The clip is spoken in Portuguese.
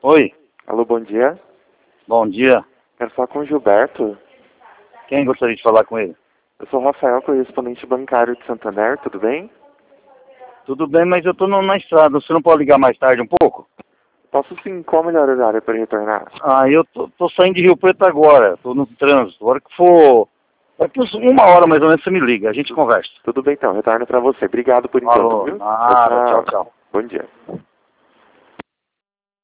Oi, Alô, bom dia. bom dia. Quero falar com o Gilberto. Quem gostaria de falar com ele? Eu sou o Rafael, correspondente bancário de Santander, tudo bem? Tudo bem, mas eu tô na estrada. Você não pode ligar mais tarde um pouco? Posso sim, qual o melhor horário para retornar? Eu tô saindo de Rio Preto agora. Tô no trânsito. A hora que for... Daqui uns 1 hora mais ou menos você me liga. A gente conversa. Tudo bem então, retorno para você. Obrigado por enquanto, Falou. viu? Nada. Tchau, tchau. Bom dia.